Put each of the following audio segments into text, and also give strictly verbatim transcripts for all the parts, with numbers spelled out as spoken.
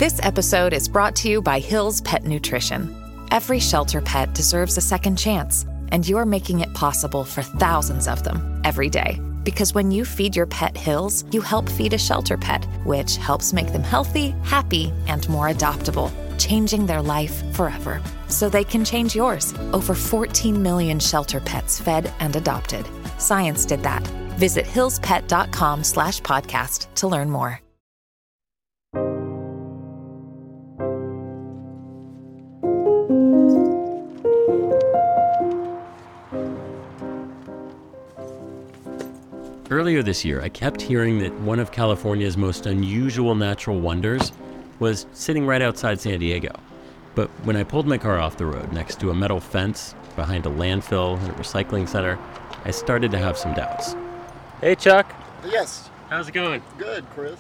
This episode is brought to you by Hill's Pet Nutrition. Every shelter pet deserves a second chance, and you're making it possible for thousands of them every day. Because when you feed your pet Hill's, you help feed a shelter pet, which helps make them healthy, happy, and more adoptable, changing their life forever. So they can change yours. Over fourteen million shelter pets fed and adopted. Science did that. Visit hillspet.com slash podcast to learn more. Earlier this year, I kept hearing that one of California's most unusual natural wonders was sitting right outside San Diego. But when I pulled my car off the road next to a metal fence behind a landfill and a recycling center, I started to have some doubts. Hey, Chuck. Yes. How's it going? Good, Chris.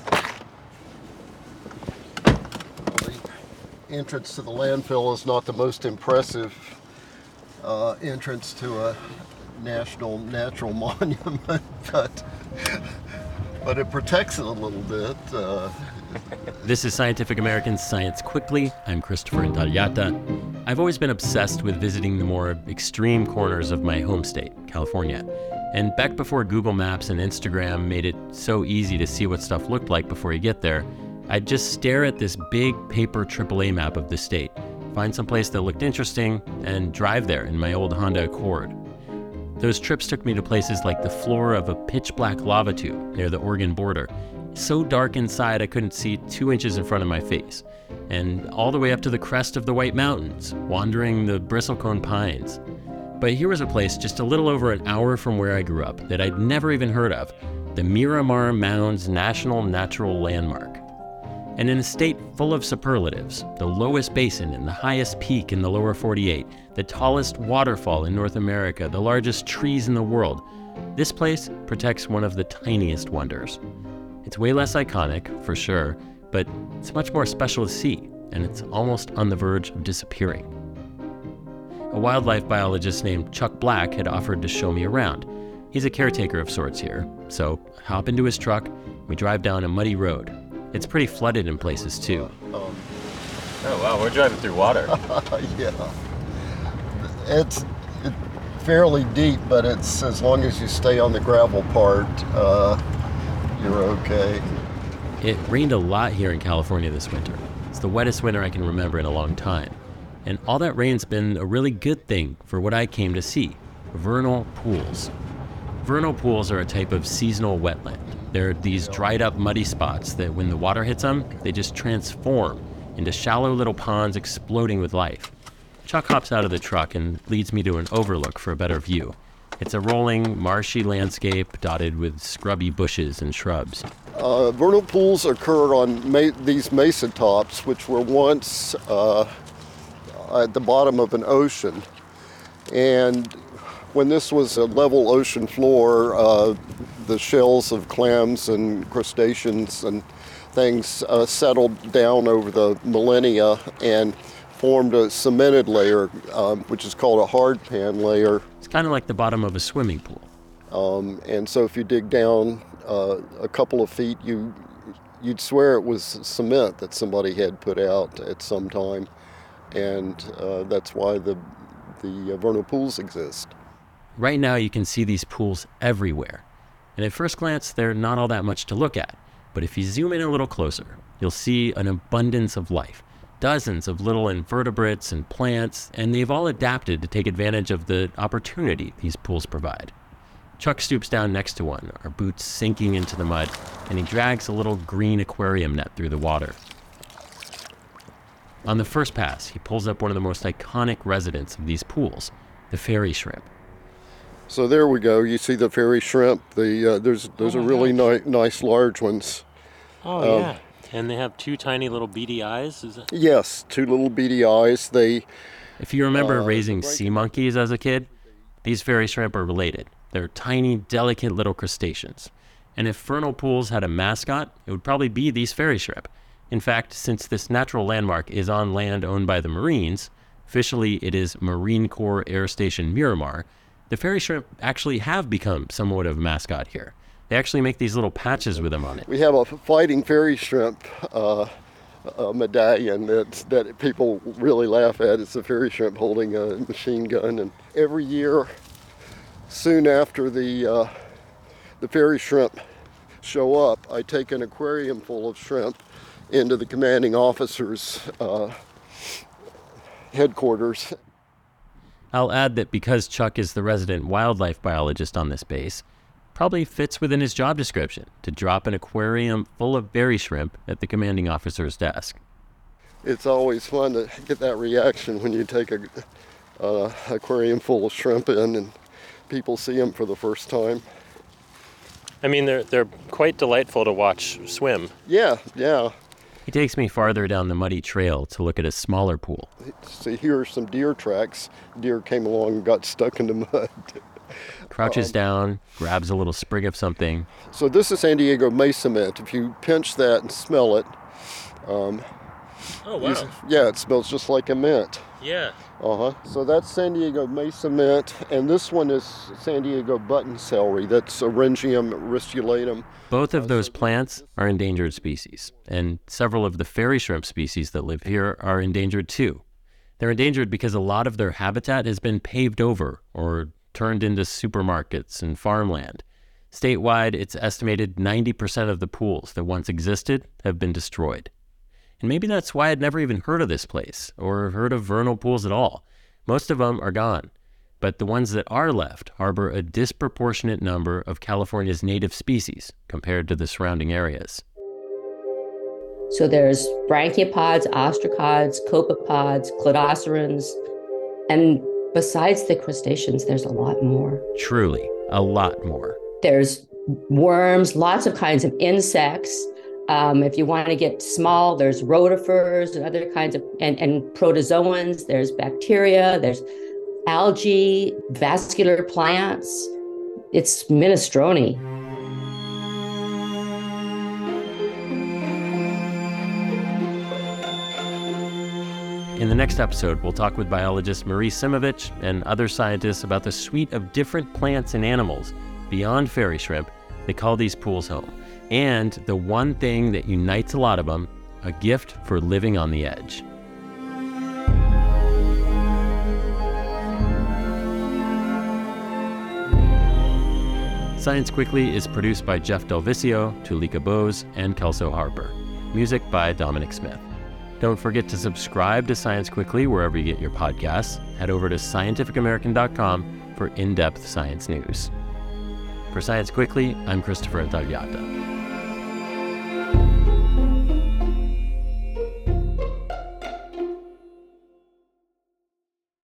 The entrance to the landfill is not the most impressive uh, entrance to a national natural monument, but but it protects it a little bit. Uh, This is Scientific American's Science Quickly. I'm Christopher Intarriata. I've always been obsessed with visiting the more extreme corners of my home state, California. And back before Google Maps and Instagram made it so easy to see what stuff looked like before you get there, I'd just stare at this big paper triple A map of the state, find some place that looked interesting, and drive there in my old Honda Accord. Those trips took me to places like the floor of a pitch-black lava tube near the Oregon border, so dark inside I couldn't see two inches in front of my face, and all the way up to the crest of the White Mountains, wandering the bristlecone pines. But here was a place just a little over an hour from where I grew up that I'd never even heard of, the Miramar Mounds National Natural Landmark. And in a state full of superlatives, the lowest basin and the highest peak in the lower forty-eight, the tallest waterfall in North America, the largest trees in the world, this place protects one of the tiniest wonders. It's way less iconic, for sure, but it's much more special to see, and it's almost on the verge of disappearing. A wildlife biologist named Chuck Black had offered to show me around. He's a caretaker of sorts here, so I hop into his truck, we drive down a muddy road. It's pretty flooded in places, too. um, Oh, wow, we're driving through water. yeah, it's it, fairly deep, but it's as long as you stay on the gravel part, uh, you're okay. It rained a lot here in California this winter. It's the wettest winter I can remember in a long time. And all that rain's been a really good thing for what I came to see, vernal pools. Vernal pools are a type of seasonal wetland. They're these dried up muddy spots that when the water hits them, they just transform into shallow little ponds exploding with life. Chuck hops out of the truck and leads me to an overlook for a better view. It's a rolling, marshy landscape dotted with scrubby bushes and shrubs. Uh, vernal pools occur on ma- these mesa tops, which were once uh, at the bottom of an ocean. And when this was a level ocean floor, uh, the shells of clams and crustaceans and things uh, settled down over the millennia and formed a cemented layer, um, which is called a hard pan layer. It's kind of like the bottom of a swimming pool. Um, and so if you dig down uh, a couple of feet, you, you'd swear it was cement that somebody had put out at some time. And uh, that's why the, the uh, vernal pools exist. Right now you can see these pools everywhere. And at first glance, they're not all that much to look at. But if you zoom in a little closer, you'll see an abundance of life. Dozens of little invertebrates and plants, and they've all adapted to take advantage of the opportunity these pools provide. Chuck stoops down next to one, our boots sinking into the mud, and he drags a little green aquarium net through the water. On the first pass, he pulls up one of the most iconic residents of these pools, the fairy shrimp. So there we go. You see the fairy shrimp. The uh, there's those Oh are really gosh. ni- nice large ones. Oh, Um, yeah. And they have two tiny little beady eyes? Is it? Yes, two little beady eyes. They If you remember Uh, raising right. sea monkeys as a kid, these fairy shrimp are related. They're tiny, delicate little crustaceans. And if vernal pools had a mascot, it would probably be these fairy shrimp. In fact, since this natural landmark is on land owned by the Marines, officially it is Marine Corps Air Station Miramar, the fairy shrimp actually have become somewhat of a mascot here. They actually make these little patches with them on it. we have a fighting fairy shrimp uh, a medallion that that people really laugh at. It's a fairy shrimp holding a machine gun, and every year, soon after the uh, the fairy shrimp show up, I take an aquarium full of shrimp into the commanding officer's uh, headquarters. I'll add that because Chuck is the resident wildlife biologist on this base, probably fits within his job description to drop an aquarium full of berry shrimp at the commanding officer's desk. It's always fun to get that reaction when you take a uh, aquarium full of shrimp in and people see them for the first time. I mean, they're they're quite delightful to watch swim. Yeah, yeah. He takes me farther down the muddy trail to look at a smaller pool. See, here are some deer tracks. Deer came along and got stuck in the mud. Crouches um, down, grabs a little sprig of something. So this is San Diego mesa mint. If you pinch that and smell it, um, oh wow! you, yeah, it smells just like a mint. Yeah. Uh huh. So that's San Diego mesa mint, and this one is San Diego button celery. That's Orangium ristulatum. Both of those plants are endangered species, and several of the fairy shrimp species that live here are endangered too. They're endangered because a lot of their habitat has been paved over or turned into supermarkets and farmland. Statewide, it's estimated ninety percent of the pools that once existed have been destroyed. And maybe that's why I'd never even heard of this place or heard of vernal pools at all. Most of them are gone, but the ones that are left harbor a disproportionate number of California's native species compared to the surrounding areas. So there's brachiopods, ostracods, copepods, cladocerans, and besides the crustaceans, there's a lot more. Truly, a lot more. There's worms, lots of kinds of insects. Um, if you want to get small, there's rotifers and other kinds of, and, and protozoans, there's bacteria, there's algae, vascular plants. It's minestrone. In the next episode, we'll talk with biologist Marie Simovich and other scientists about the suite of different plants and animals beyond fairy shrimp that call these pools home, and the one thing that unites a lot of them, a gift for living on the edge. Science Quickly is produced by Jeff Delvicio, Tulika Bose, and Kelso Harper. Music by Dominic Smith. Don't forget to subscribe to Science Quickly wherever you get your podcasts. Head over to scientific american dot com for in-depth science news. For Science Quickly, I'm Christopher Intagliata.